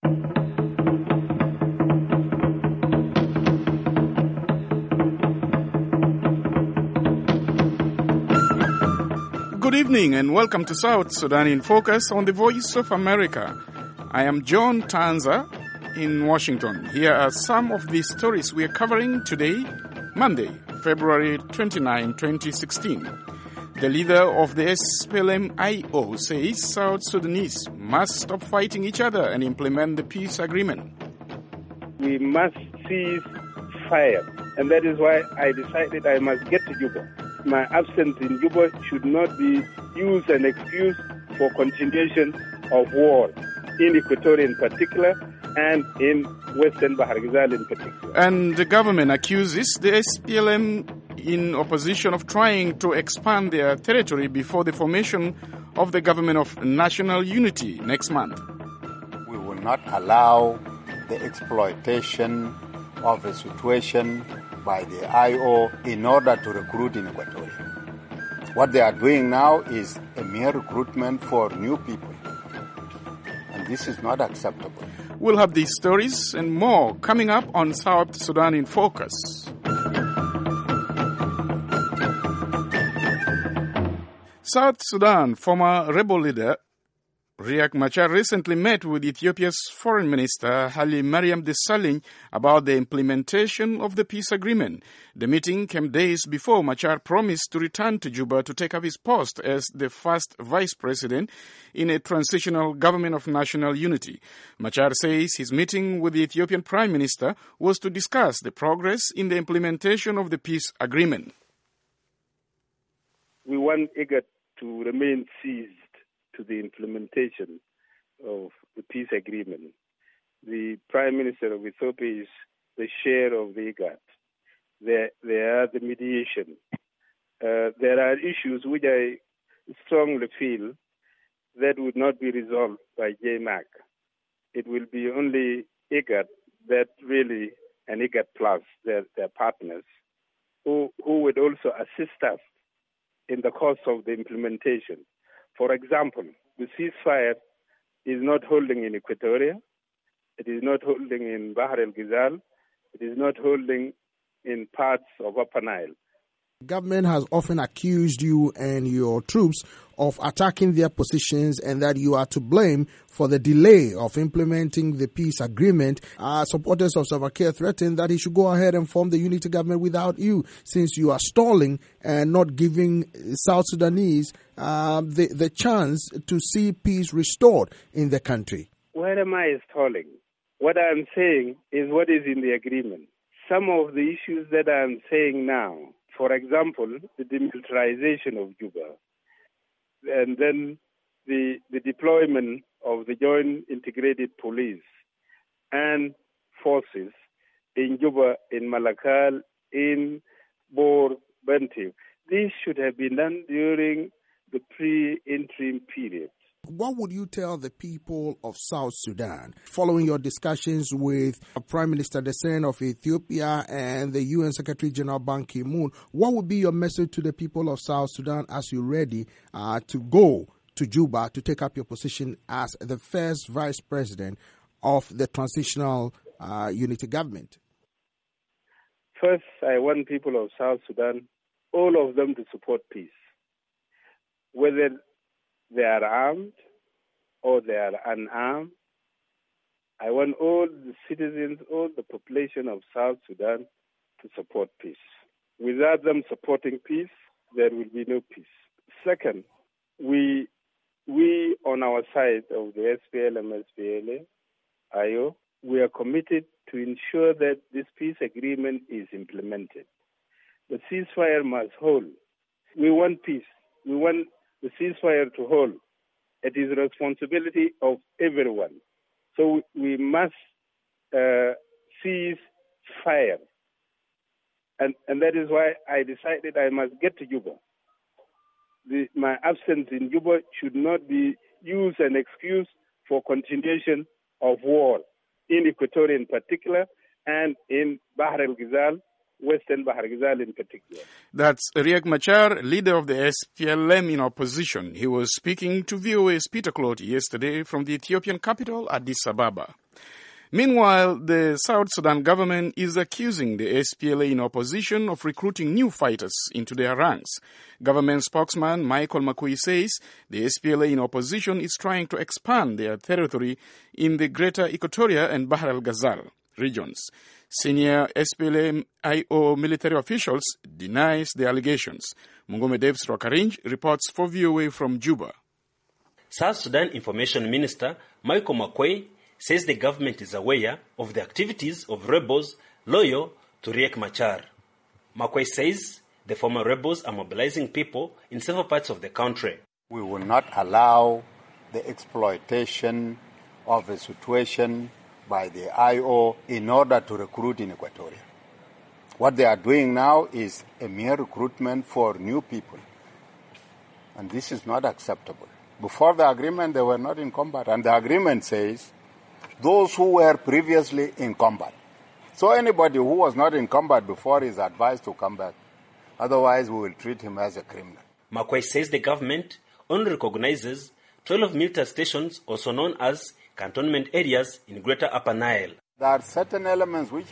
Good evening and welcome to South Sudan in Focus on the Voice of America. I am John Tanza in Washington. Here are some of the stories we are covering today, Monday, February 29, 2016. The leader of the SPLM-IO says South Sudanese must stop fighting each other and implement the peace agreement. We must cease fire, and that is why I decided I must get to Juba. My absence in Juba should not be used as an excuse for continuation of war in Equatoria in particular and in Western Bahar Ghazal in particular. And the government accuses the SPLM in opposition of trying to expand their territory before the formation of the government of national unity next month. We will not allow the exploitation of the situation by the IO in order to recruit in Equatoria. What they are doing now is a mere recruitment for new people. And this is not acceptable. We'll have these stories and more coming up on South Sudan in Focus. South Sudan former rebel leader Riek Machar recently met with Ethiopia's foreign minister Haile Mariam Desalegn about the implementation of the peace agreement. The meeting came days before Machar promised to return to Juba to take up his post as the first vice president in a transitional government of national unity. Machar says his meeting with the Ethiopian prime minister was to discuss the progress in the implementation of the peace agreement. We want IGAD to remain seized to the implementation of the peace agreement. The Prime Minister of Ethiopia is the chair of the IGAD. They are the mediation. There are issues which I strongly feel that would not be resolved by JMAC. It will be only IGAD that really, and IGAD plus their partners, who would also assist us in the course of the implementation. For example, the ceasefire is not holding in Equatoria, it is not holding in Bahar el-Ghazal, it is not holding in parts of Upper Nile. The government has often accused you and your troops of attacking their positions and that you are to blame for the delay of implementing the peace agreement. Supporters of Salva Kiir threatened that he should go ahead and form the unity government without you, since you are stalling and not giving South Sudanese the chance to see peace restored in the country. Where am I stalling? What I'm saying is what is in the agreement. Some of the issues that I'm saying now, for example, the demilitarization of Juba, and then the deployment of the Joint Integrated Police and forces in Juba, in Malakal, in Bor, Bentiu. This should have been done during the pre-interim period. What would you tell the people of South Sudan following your discussions with Prime Minister Desalegn of Ethiopia and the UN Secretary General Ban Ki-moon? What would be your message to the people of South Sudan as you're ready to go to Juba to take up your position as the first vice president of the transitional unity government? First, I want people of South Sudan, all of them, to support peace. Whether they are armed or they are unarmed, I want all the citizens, all the population of South Sudan to support peace. Without them supporting peace, there will be no peace. Second, we on our side of the SPLM, SPLA, IO, we are committed to ensure that this peace agreement is implemented. The ceasefire must hold. We want peace. We want the ceasefire to hold. It is the responsibility of everyone. So we must cease fire. And that is why I decided I must get to Juba. My absence in Juba should not be used as an excuse for continuation of war in Equatoria in particular and in Bahar el-Ghazal Western Bahar Ghazal in particular. That's Riek Machar, leader of the SPLM in opposition. He was speaking to VOA's Peter Clotty yesterday from the Ethiopian capital, Addis Ababa. Meanwhile, the South Sudan government is accusing the SPLA in opposition of recruiting new fighters into their ranks. Government spokesman Michael Makui says the SPLA in opposition is trying to expand their territory in the Greater Equatoria and Bahr el-Ghazal regions. Senior SPLA-IO military officials denies the allegations. Mungome Davis Rakarinj reports for VOA from Juba. South Sudan Information Minister Michael Makui says the government is aware of the activities of rebels loyal to Riek Machar. Makui says the former rebels are mobilizing people in several parts of the country. We will not allow the exploitation of a situation by the IO in order to recruit in Equatoria. What they are doing now is a mere recruitment for new people. And this is not acceptable. Before the agreement, they were not in combat. And the agreement says those who were previously in combat. So anybody who was not in combat before is advised to come back. Otherwise, we will treat him as a criminal. Makui says the government only recognizes 12 military stations, also known as cantonment areas in Greater Upper Nile. There are certain elements which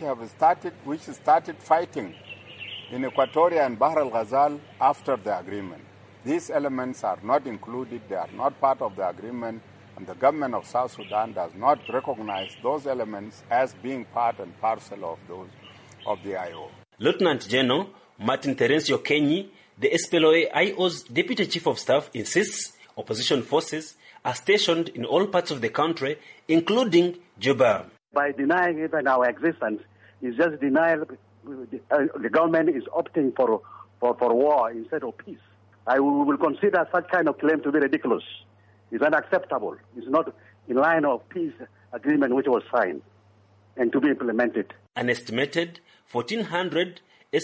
started fighting in Equatoria and Bahr el-Ghazal after the agreement. These elements are not included, they are not part of the agreement, and the government of South Sudan does not recognize those elements as being part and parcel of those of the IO. Lieutenant General Martin Terencio Kenyi, the SPLA-IO's Deputy Chief of Staff, insists opposition forces are stationed in all parts of the country, including Juba. By denying even our existence, is just denial. The government is opting for war instead of peace. We will consider such kind of claim to be ridiculous. It's unacceptable. It's not in line of peace agreement which was signed and to be implemented. An estimated 1,400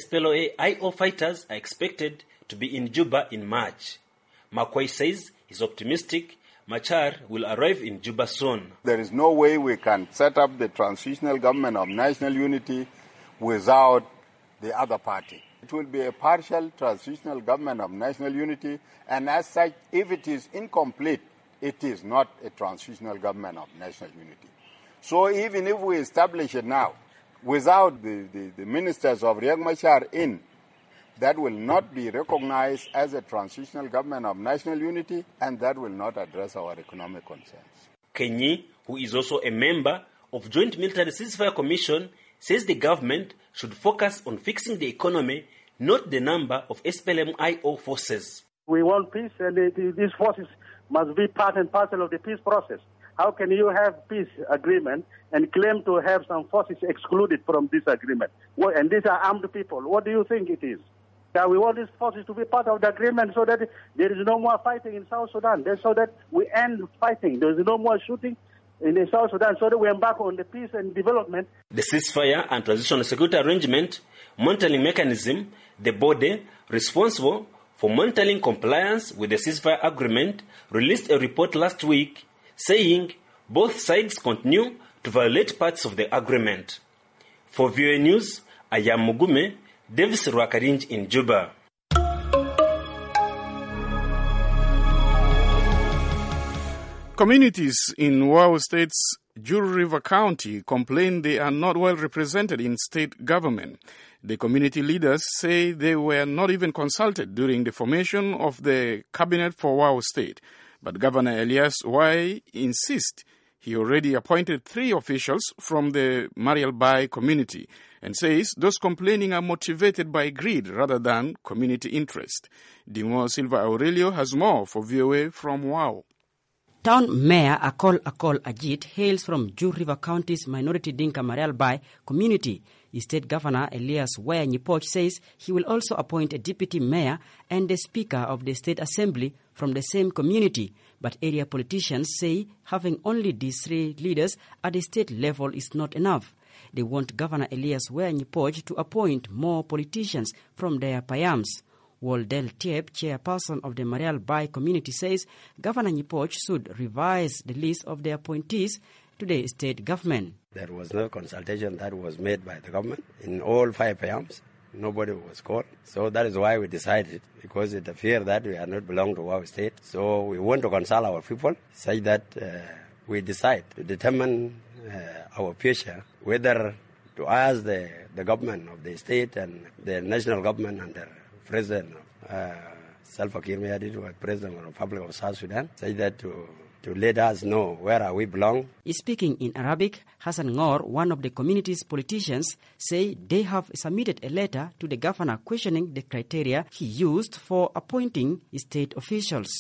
SPLA-IO fighters are expected to be in Juba in March. Makui says he's optimistic Machar will arrive in Juba soon. There is no way we can set up the transitional government of national unity without the other party. It will be a partial transitional government of national unity, and as such, if it is incomplete, it is not a transitional government of national unity. So even if we establish it now, without the ministers of Riek Machar in, that will not be recognized as a transitional government of national unity, and that will not address our economic concerns. Kenyi, who is also a member of Joint Military Ceasefire Commission, says the government should focus on fixing the economy, not the number of SPLM-IO forces. We want peace, and these forces must be part and parcel of the peace process. How can you have peace agreement and claim to have some forces excluded from this agreement? And these are armed people. What do you think it is? We want these forces to be part of the agreement so that there is no more fighting in South Sudan, so that we end fighting. There is no more shooting in South Sudan, so that we embark on the peace and development. The ceasefire and transitional security arrangement monitoring mechanism, the body responsible for monitoring compliance with the ceasefire agreement, released a report last week saying both sides continue to violate parts of the agreement. For VOA News, I am Mugume Davis Rwakarinj in Juba. Communities in Wau State's Juru River County complain they are not well represented in state government. The community leaders say they were not even consulted during the formation of the cabinet for Wau State. But Governor Elias Y insists he already appointed 3 officials from the Marial Bai community and says those complaining are motivated by greed rather than community interest. Dimo Silva Aurelio has more for VOA from Wau. Town Mayor Akol Ajit hails from Juru River County's minority Dinka Marial Bai community. State Governor Elias Waya Nyipoch says he will also appoint a deputy mayor and the speaker of the state assembly from the same community. But area politicians say having only these 3 leaders at the state level is not enough. They want Governor Elias Waya Nyipoch to appoint more politicians from their payams. Waldel Tiep, chairperson of the Marial Bai community, says Governor Nyipoch should revise the list of the appointees to the state government. There was no consultation that was made by the government in all 5 payams. nobody was called. So that is why we decided, because it appeared that we are not belong to our state. So we want to consult our people, such that we decide to determine our future, whether to ask the government of the state and the national government under President Salva Kiir Mayardit, who was President of the Republic of South Sudan, such that to let us know where we belong. Speaking in Arabic, Hassan Ngor, one of the community's politicians, say they have submitted a letter to the governor questioning the criteria he used for appointing state officials.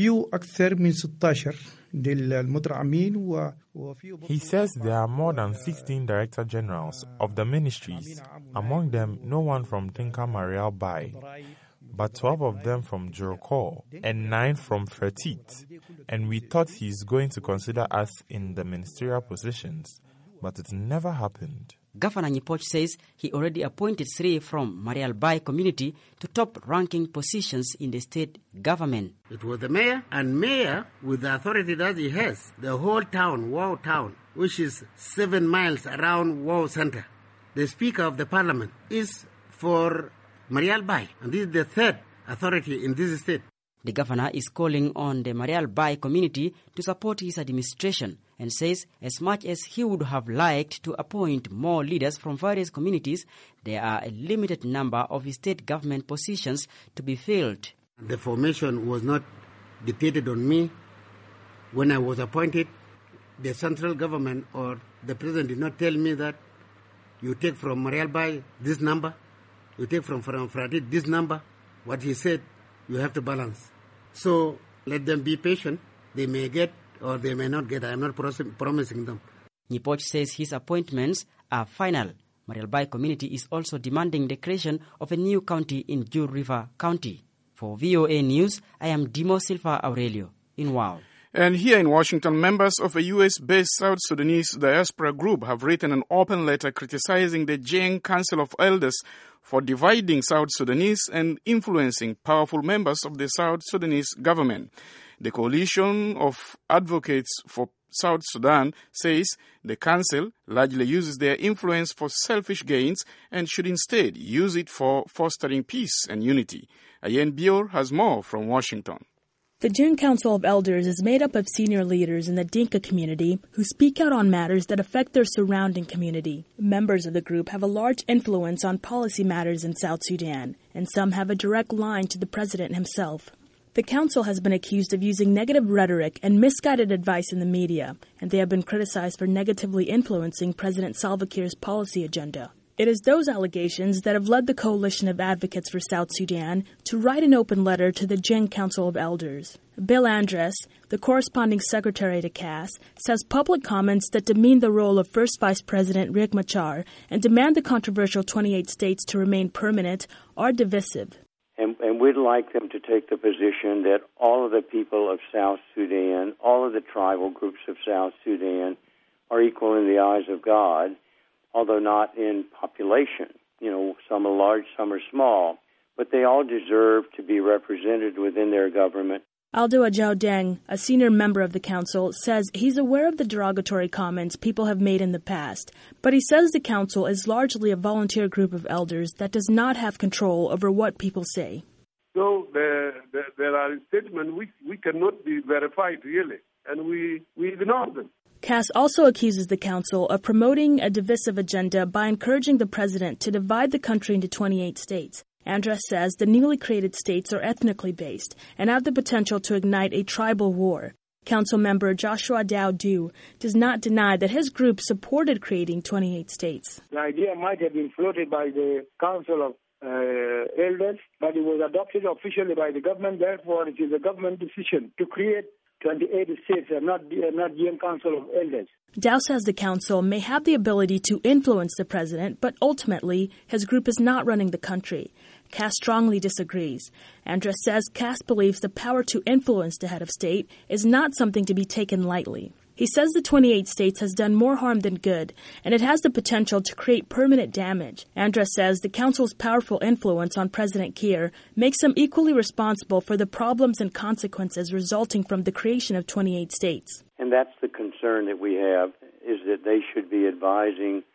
He says there are more than 16 director generals of the ministries, among them no one from Dinka Marial Bai, but 12 of them from Jorokor and 9 from Fertit. And we thought he's going to consider us in the ministerial positions, but it never happened. Governor Nyipoch says he already appointed 3 from Marial Bai community to top-ranking positions in the state government. It was the mayor, and mayor, with the authority that he has, the whole town, Wau town, which is 7 miles around Wau center. The speaker of the parliament is for Marial Bai, and this is the 3rd authority in this state. The governor is calling on the Marial Bai community to support his administration and says as much as he would have liked to appoint more leaders from various communities, there are a limited number of state government positions to be filled. The formation was not dictated on me. When I was appointed, the central government or the president did not tell me that you take from Marial Bai this number, you take from Fertit this number. What he said, you have to balance. So let them be patient. They may get or they may not get. I am not promising them. Nyipoch says his appointments are final. Marial Bai community is also demanding the creation of a new county in Jur River County. For VOA News, I am Dimo Silva Aurelio in Wau. And here in Washington, members of a U.S.-based South Sudanese diaspora group have written an open letter criticizing the Jiang Council of Elders for dividing South Sudanese and influencing powerful members of the South Sudanese government. The Coalition of Advocates for South Sudan says the council largely uses their influence for selfish gains and should instead use it for fostering peace and unity. Ayen Bior has more from Washington. The Jiang Council of Elders is made up of senior leaders in the Dinka community who speak out on matters that affect their surrounding community. Members of the group have a large influence on policy matters in South Sudan, and some have a direct line to the president himself. The council has been accused of using negative rhetoric and misguided advice in the media, and they have been criticized for negatively influencing President Salva Kiir's policy agenda. It is those allegations that have led the Coalition of Advocates for South Sudan to write an open letter to the Jiang Council of Elders. Bill Andres, the corresponding secretary to CAS, says public comments that demean the role of First Vice President Riek Machar and demand the controversial 28 states to remain permanent are divisive. And we'd like them to take the position that all of the people of South Sudan, all of the tribal groups of South Sudan are equal in the eyes of God, although not in population. You know, some are large, some are small, but they all deserve to be represented within their government. Aldo Ajao Deng, a senior member of the council, says he's aware of the derogatory comments people have made in the past, but he says the council is largely a volunteer group of elders that does not have control over what people say. So there are statements we cannot be verified, really, and we ignore them. Cass also accuses the council of promoting a divisive agenda by encouraging the president to divide the country into 28 states. Andres says the newly created states are ethnically based and have the potential to ignite a tribal war. Council member Joshua Dow does not deny that his group supported creating 28 states. The idea might have been floated by the Council of Elders, but it was adopted officially by the government. Therefore, it is a government decision to create 28 states and not Jiang Council of Elders. Dow says the council may have the ability to influence the president, but ultimately his group is not running the country. Cass strongly disagrees. Andres says Cass believes the power to influence the head of state is not something to be taken lightly. He says the 28 states has done more harm than good, and it has the potential to create permanent damage. Andres says the council's powerful influence on President Kiir makes him equally responsible for the problems and consequences resulting from the creation of 28 states. And that's the concern that we have, is that they should be advising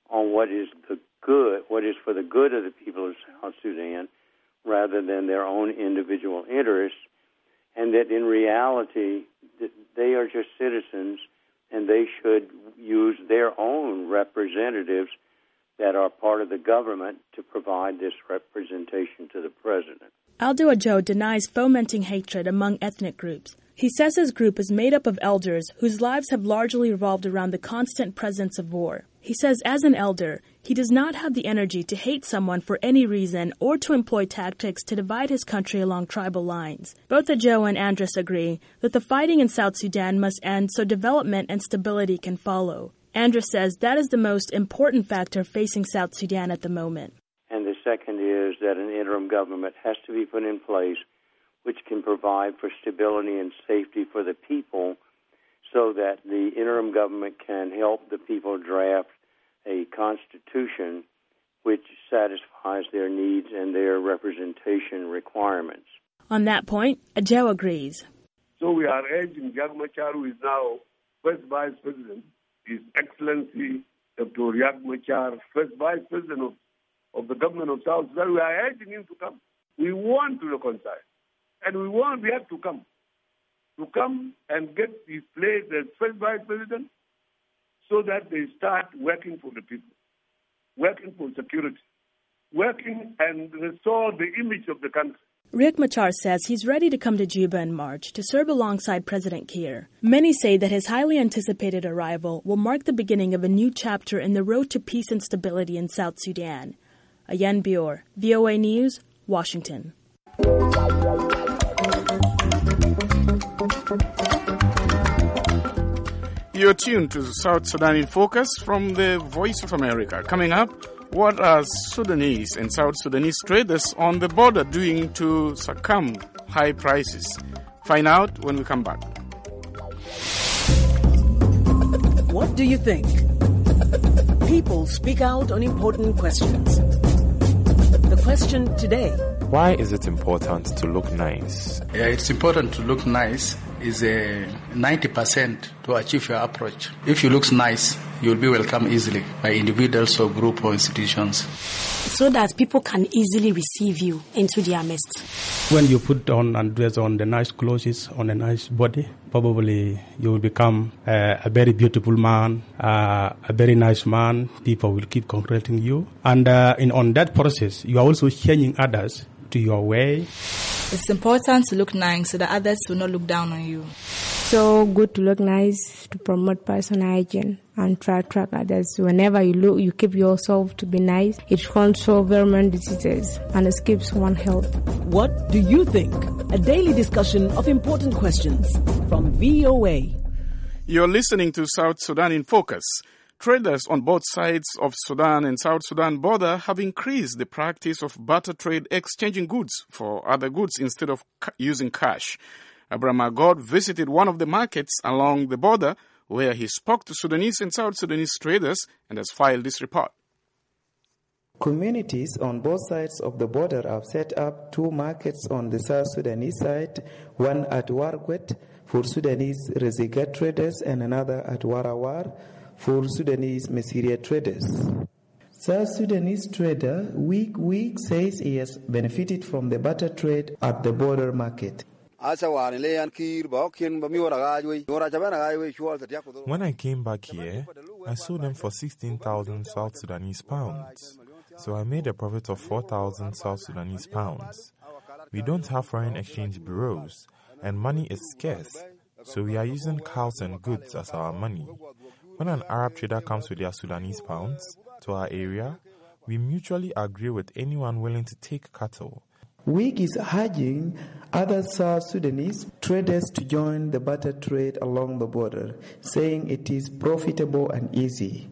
on what is the good, what is for the good of the people of South Sudan, rather than their own individual interests, and that in reality they are just citizens and they should use their own representatives that are part of the government to provide this representation to the president. Aldo Ajo denies fomenting hatred among ethnic groups. He says his group is made up of elders whose lives have largely revolved around the constant presence of war. He says as an elder, he does not have the energy to hate someone for any reason or to employ tactics to divide his country along tribal lines. Both Ajo and Andrus agree that the fighting in South Sudan must end so development and stability can follow. Andrus says that is the most important factor facing South Sudan at the moment. And the second is that an interim government has to be put in place which can provide for stability and safety for the people so that the interim government can help the people draft a constitution which satisfies their needs and their representation requirements. On that point, Ajo agrees. So we are urging Riek Machar, who is now first vice president, His Excellency Dr. Riek Machar, first vice president of the government of South Sudan, we are urging him to come. We want to reconcile. And we want Riek to come and get his place as first vice president so that they start working for the people, working for security, working and restore the image of the country. Riek Machar says he's ready to come to Juba in March to serve alongside President Kiir. Many say that his highly anticipated arrival will mark the beginning of a new chapter in the road to peace and stability in South Sudan. Ayan Bior, VOA News, Washington. You're tuned to South Sudan in Focus from the Voice of America. Coming up, what are Sudanese and South Sudanese traders on the border doing to succumb high prices? Find out when we come back. What do you think? People speak out on important questions. The question today: why is it important to look nice? Yeah, it's important to look nice. Is 90% to achieve your approach. If you look nice, you'll be welcomed easily by individuals or group or institutions. So that people can easily receive you into their midst. When you put on and dress on the nice clothes, on a nice body, probably you will become a very beautiful man, a very nice man. People will keep congratulating you. And on that process, you are also changing others to your way. It's important to look nice so that others will not look down on you. So good to look nice, to promote personal hygiene and try to attract others. Whenever you look, you keep yourself to be nice. It controls very many diseases and it keeps one health. What do you think? A daily discussion of important questions from VOA. You're listening to South Sudan in Focus. Traders on both sides of Sudan and South Sudan border have increased the practice of barter trade, exchanging goods for other goods instead of using cash. Abraham Agod visited one of the markets along the border where he spoke to Sudanese and South Sudanese traders and has filed this report. Communities on both sides of the border have set up two markets on the South Sudanese side, one at Wargwet for Sudanese Rezigat traders and another at Warawar for Sudanese Mesiria traders. South Sudanese trader Week says he has benefited from the barter trade at the border market. When I came back here, I sold them for 16,000 South Sudanese pounds. So I made a profit of 4,000 South Sudanese pounds. We don't have foreign exchange bureaus, and money is scarce, so we are using cows and goods as our money. When an Arab trader comes with their Sudanese pounds to our area, we mutually agree with anyone willing to take cattle. Week is urging other South Sudanese traders to join the barter trade along the border, saying it is profitable and easy.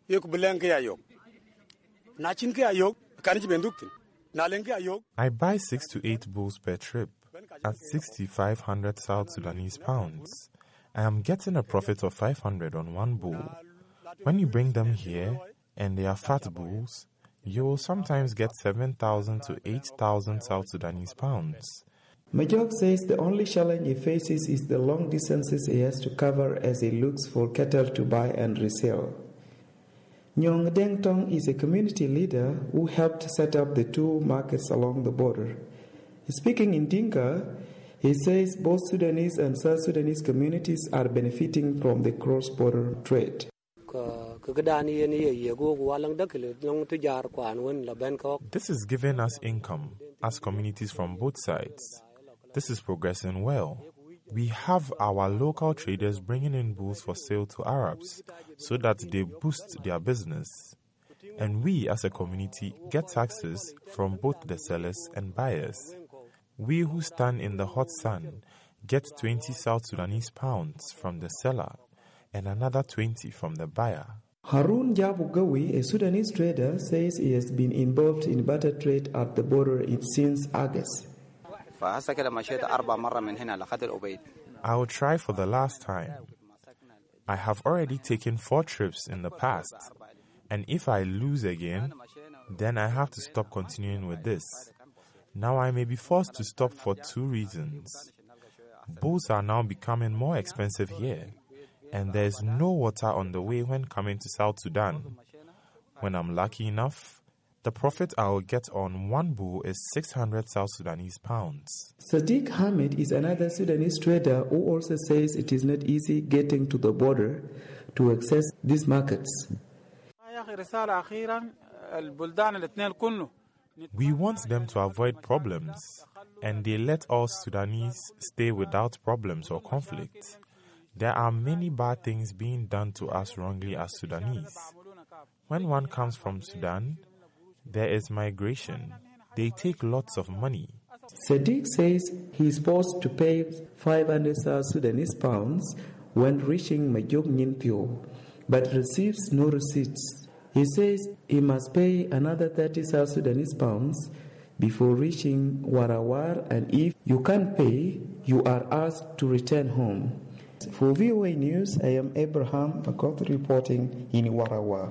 I buy 6 to 8 bulls per trip at 6,500 South Sudanese pounds. I am getting a profit of 500 on one bull. When you bring them here and they are fat bulls, you will sometimes get 7,000 to 8,000 South Sudanese pounds. Majok says the only challenge he faces is the long distances he has to cover as he looks for cattle to buy and resell. Nyong Deng Tong is a community leader who helped set up the two markets along the border. Speaking in Dinka, he says both Sudanese and South Sudanese communities are benefiting from the cross-border trade. This is giving us income as communities from both sides. This is progressing well. We have our local traders bringing in bulls for sale to Arabs so that they boost their business. And we as a community get taxes from both the sellers and buyers. We who stand in the hot sun get 20 South Sudanese pounds from the seller and another 20 from the buyer. Harun Jabugawi, a Sudanese trader, says he has been involved in barter trade at the border since August. I will try for the last time. I have already taken 4 trips in the past, and if I lose again, then I have to stop continuing with this. Now I may be forced to stop for 2 reasons. Bulls are now becoming more expensive here, and there is no water on the way when coming to South Sudan. When I'm lucky enough, the profit I will get on 1 bull is 600 South Sudanese pounds. Sadiq Hamid is another Sudanese trader who also says it is not easy getting to the border to access these markets. We want them to avoid problems, and they let all Sudanese stay without problems or conflict. There are many bad things being done to us wrongly as Sudanese. When one comes from Sudan, there is migration. They take lots of money. Sadiq says he is forced to pay 500 South Sudanese pounds when reaching Majok Nyintio, but receives no receipts. He says he must pay another 30 South Sudanese pounds before reaching Warawar, and if you can't pay, you are asked to return home. For VOA News, I am Abraham Makot reporting in Warawar.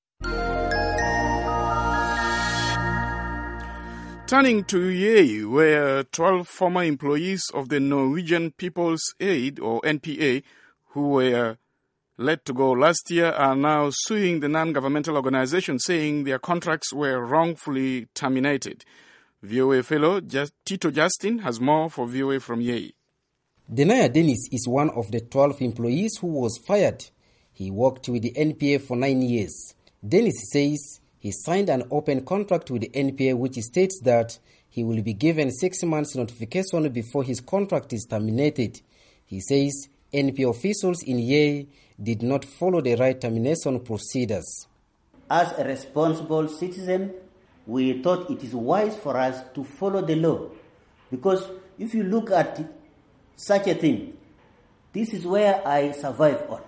Turning to Yei, where 12 former employees of the Norwegian People's Aid, or NPA, who were let to go last year, are now suing the non-governmental organization, saying their contracts were wrongfully terminated. VOA fellow Tito Justin has more for VOA from Yei. Denaya Dennis is one of the 12 employees who was fired. He worked with the NPA for 9 years. Dennis says he signed an open contract with the NPA which states that he will be given 6 months notification before his contract is terminated. He says NPA officials in Yei did not follow the right termination procedures. As a responsible citizen, we thought it is wise for us to follow the law, because if you look at such a thing, this is where I survived on.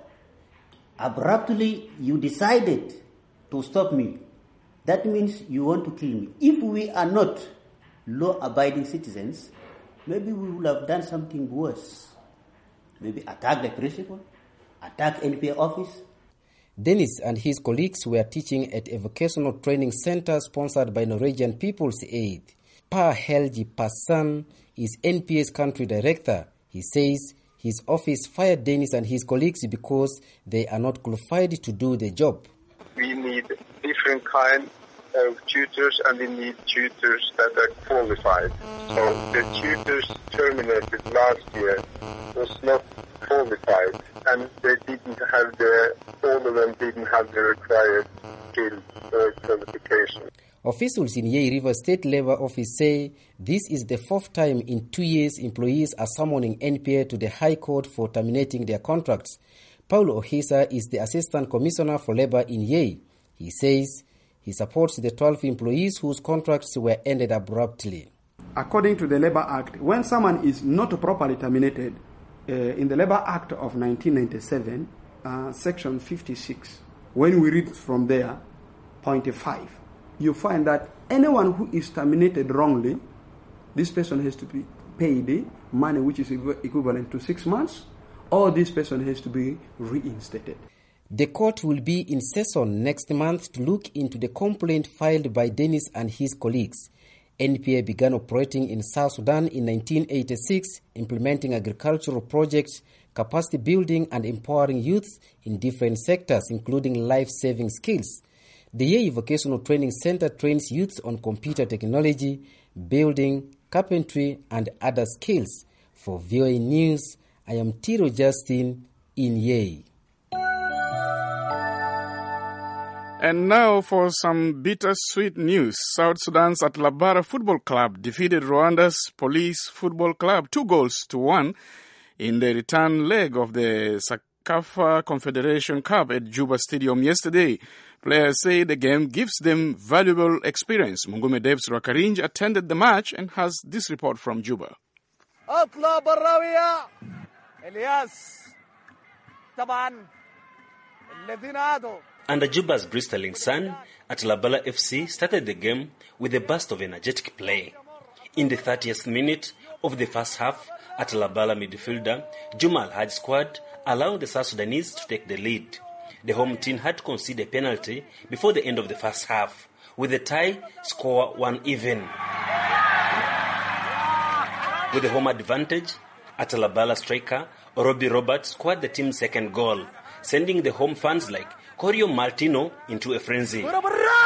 Abruptly, you decided to stop me. That means you want to kill me. If we are not law-abiding citizens, maybe we would have done something worse. Maybe attack the principal, attack NPA office. Dennis and his colleagues were teaching at a vocational training center sponsored by Norwegian People's Aid. Pa Helgi Passan is NPA's country director. He says his office fired Dennis and his colleagues because they are not qualified to do the job. We need different kind of tutors, and we need tutors that are qualified. So the tutors terminated last year was not qualified, and they didn't have all of them didn't have the required skills or qualification. Officials in Yei River State Labor Office say this is the 4th time in 2 years employees are summoning NPA to the High Court for terminating their contracts. Paul Ohisa is the Assistant Commissioner for Labor in Yei. He says he supports the 12 employees whose contracts were ended abruptly. According to the Labor Act, when someone is not properly terminated, in the Labor Act of 1997, Section 56, when we read from there, point 5, you find that anyone who is terminated wrongly, this person has to be paid money which is equivalent to 6 months, or this person has to be reinstated. The court will be in session next month to look into the complaint filed by Dennis and his colleagues. NPA began operating in South Sudan in 1986, implementing agricultural projects, capacity building and empowering youth in different sectors, including life-saving skills. The Yei Vocational Training Center trains youth on computer technology, building, carpentry, and other skills. For VOA News, I am Tiro Justin in Yei. And now for some bittersweet news. South Sudan's Atlabara Football Club defeated Rwanda's Police Football Club 2-1 in the return leg of the Sakafa Confederation Cup at Juba Stadium yesterday. Players say the game gives them valuable experience. Mungume Devs Rakarinj attended the match and has this report from Juba. Atlabara Elias Taban Levinado. Under Juba's bristling sun, Atlabala FC started the game with a burst of energetic play. In the 30th minute of the first half, Atlabala midfielder Juma Al-Haj squad allowed the South Sudanese to take the lead. The home team had to concede a penalty before the end of the first half, with the tie score 1-1. With the home advantage, Atlabala striker Robbie Roberts scored the team's second goal, sending the home fans like Corio Martino into a frenzy. Well,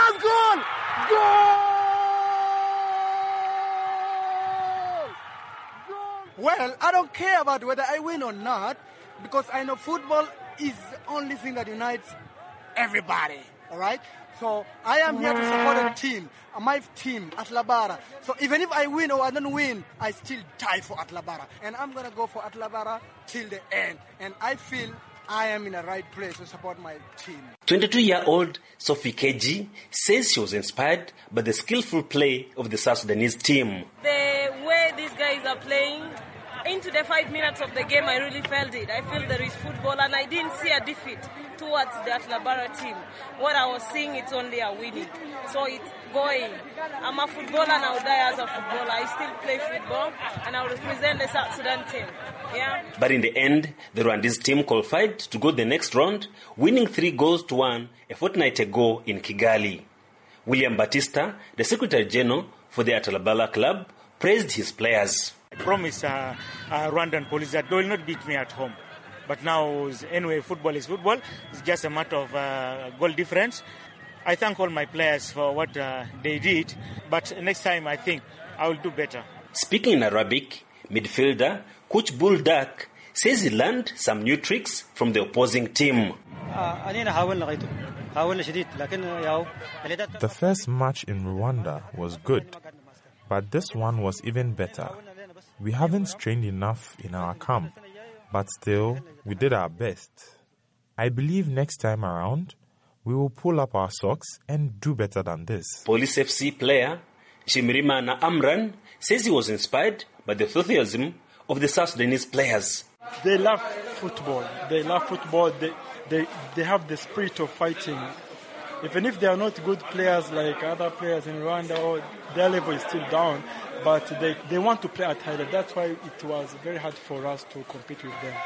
I don't care about whether I win or not, because I know football is the only thing that unites everybody, all right? So I am here to support a team, my team, Atlabara. So even if I win or I don't win, I still die for Atlabara. And I'm going to go for Atlabara till the end. And I feel I am in the right place to support my team. 22-year-old Sophie Keji says she was inspired by the skillful play of the South Sudanese team. The way these guys are playing, into the 5 minutes of the game, I really felt it. I feel there is football, and I didn't see a defeat towards the Atlabara team. What I was seeing, it's only a winning. So it's going. I'm a footballer and I'll die as a footballer. I still play football, and I'll represent the South Sudan team. Yeah. But in the end, the Rwandese team qualified to go the next round, winning 3-1 a fortnight ago in Kigali. William Batista, the Secretary General for the Atlabala club, praised his players. I promised Rwandan police that they will not beat me at home. But now, anyway, football is football. It's just a matter of goal difference. I thank all my players for what they did. But next time, I think I will do better. Speaking in Arabic, midfielder Coach Buldak says he learned some new tricks from the opposing team. The first match in Rwanda was good, but this one was even better. We haven't strained enough in our camp, but still, we did our best. I believe next time around, we will pull up our socks and do better than this. Police FC player Shimirimana Amran says he was inspired by the enthusiasm of the South Sudanese players. They love football. They love football. They have the spirit of fighting. Even if they are not good players like other players in Rwanda, or their level is still down, but they want to play at high level. That's why it was very hard for us to compete with them.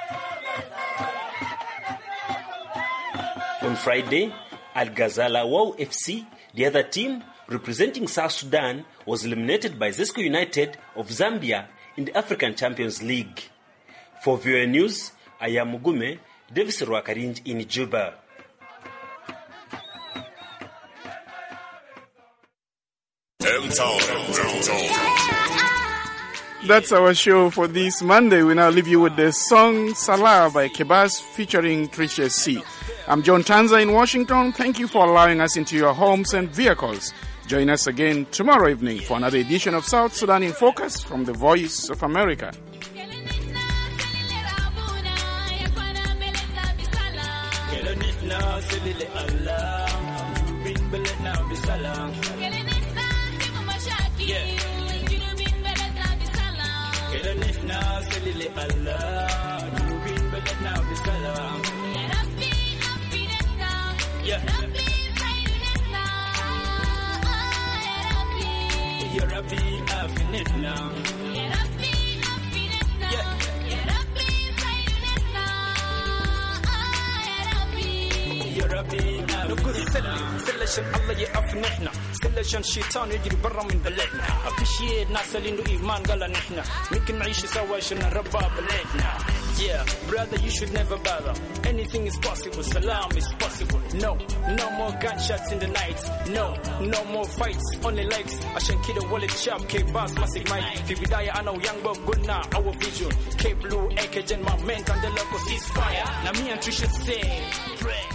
On Friday, Al Ghazala Wow FC, the other team representing South Sudan, was eliminated by Zesco United of Zambia in the African Champions League. For VOA News, I am Mugume Davis Rwakarinj in Juba. That's our show for this Monday. We now leave you with the song Salah by Kebas featuring Tricia C. I'm John Tanza in Washington. Thank you for allowing us into your homes and vehicles. Join us again tomorrow evening for another edition of South Sudan in Focus from the Voice of America. سلشان الله يأفنحنا سلشان الشيطان يجري برا من بلدنا في شيء ناس اللي عنده إيمان قال نحنا ممكن نعيش سوا عشان نربى بلدنا Yeah, brother, you should never bother. Anything is possible, salam is possible. No more gunshots in the night. No more fights, only likes. Ashankida wallet sharp, K-Bass, massive mic. Fibidaya, I know young Bob, good now, our vision. K-Blue, Eke, my men, and the local ceasefire. Now me and Trisha say, pray.